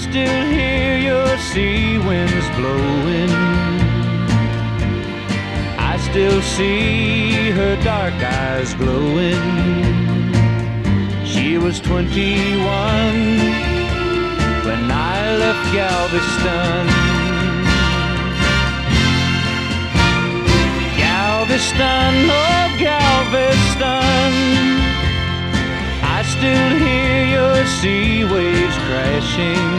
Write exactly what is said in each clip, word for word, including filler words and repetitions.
still hear your sea winds blowing. I still see her dark eyes glowing. She was twenty-one when I left Galveston. Galveston, oh Galveston, I still hear your sea waves crashing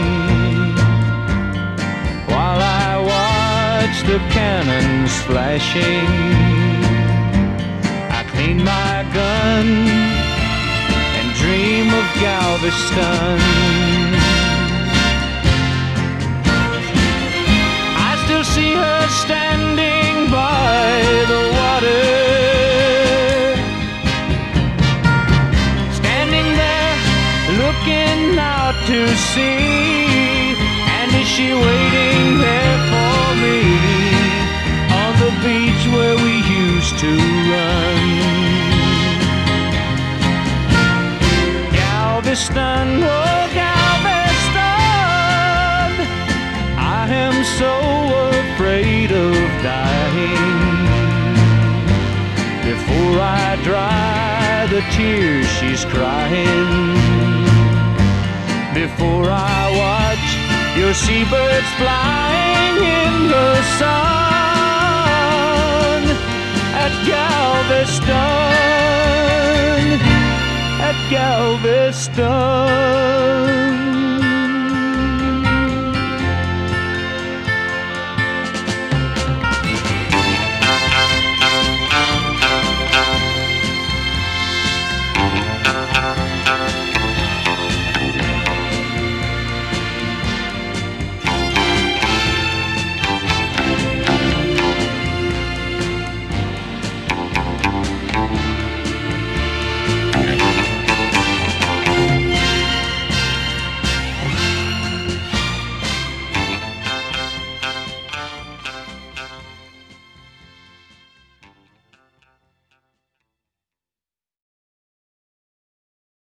while I watch the cannons flashing. I clean my gun and dream of Galveston. I still see her standing by the water, standing there looking out to sea. And is she waiting there for me on the beach where we used to run? Galveston, oh Galveston, I am so afraid of dying. Before I dry the tears she's crying, before I watch your seabirds flying in the sun at Galveston, at Galveston.